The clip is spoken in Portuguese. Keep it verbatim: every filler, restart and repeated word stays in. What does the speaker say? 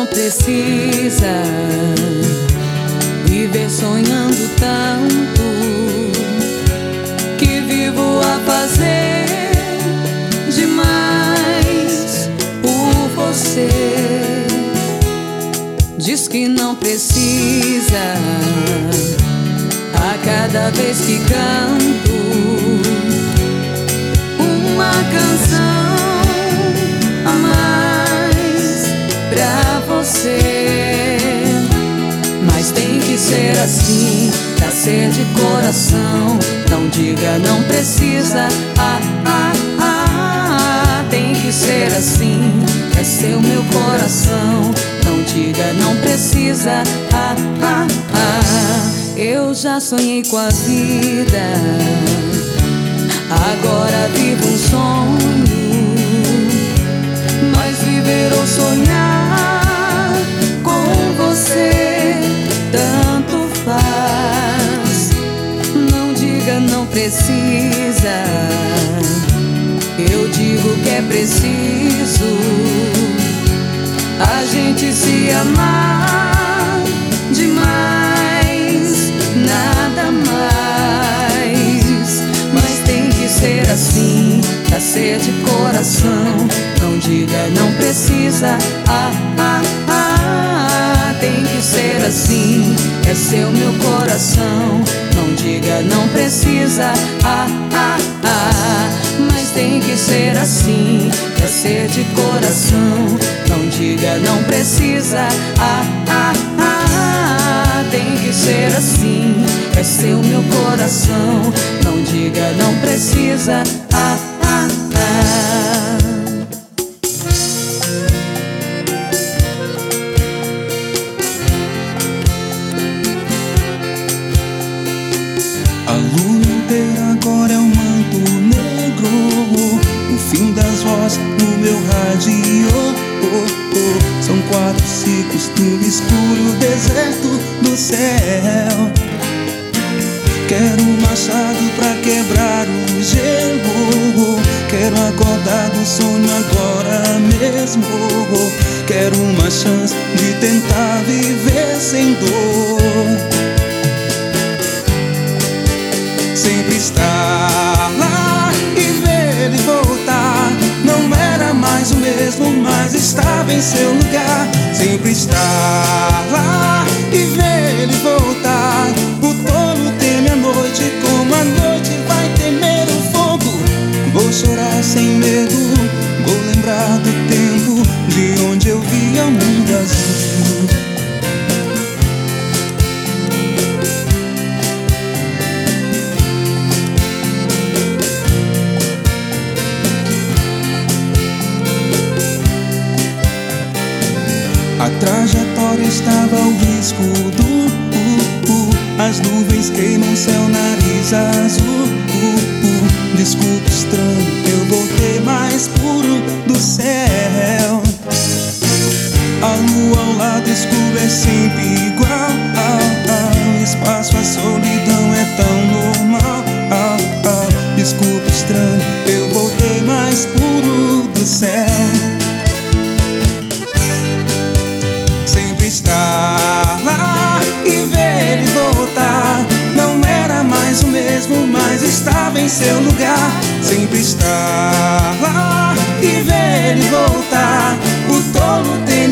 precisa viver sonhando tanto que vivo a fazer demais por você. Diz que não precisa a cada vez que canto uma canção a mais pra você. Mas tem que ser assim, pra ser de coração. Não diga não precisa, ah, ah, ah. Tem que ser assim, é seu meu coração. Não diga não precisa, ah, ah, ah. Eu já sonhei com a vida, agora vivo um sonho. Mas viver ou sonhar com você tanto faz. Não diga não precisa, eu digo que é preciso a gente se amar demais, nada mais. Mas tem que ser assim, pra ser de coração. Não diga não precisa, ah, ah, ah. Tem que ser assim, é seu meu coração. Não diga não precisa, ah, ah, ah. Mas tem que ser assim, é ser de coração. Não diga não precisa, ah, ah, ah. Tem que ser assim, é seu meu coração. Não diga não precisa, ah, ah, ah. A lua inteira agora é um manto negro, o fim das vozes no meu rádio. Oh, oh. São quatro ciclos no escuro deserto do céu. Quero um machado pra quebrar o gelo. Quero acordar do sonho agora mesmo. Quero uma chance de tentar viver sem dor. Sempre estar lá e ver ele voltar. Não era mais o mesmo, mas estava em seu lugar. Sempre estar lá e ver ele voltar. O tolo teme a noite como a noite vai temer o fogo. Vou chorar sem medo, vou lembrar do tempo de onde eu via o mundo azul. A trajetória estava ao risco do uh, uh. As nuvens queimam seu nariz azul uh, uh. Desculpa estranho, eu voltei mais puro do céu. A lua ao lado escuro é sempre igual ah, ah. O espaço, a solidão é tão normal ah, ah. Desculpa estranho, eu voltei mais puro do céu. Estar lá e ver ele voltar. Não era mais o mesmo, mas estava em seu lugar. Sempre estar lá e ver ele voltar. O tolo tem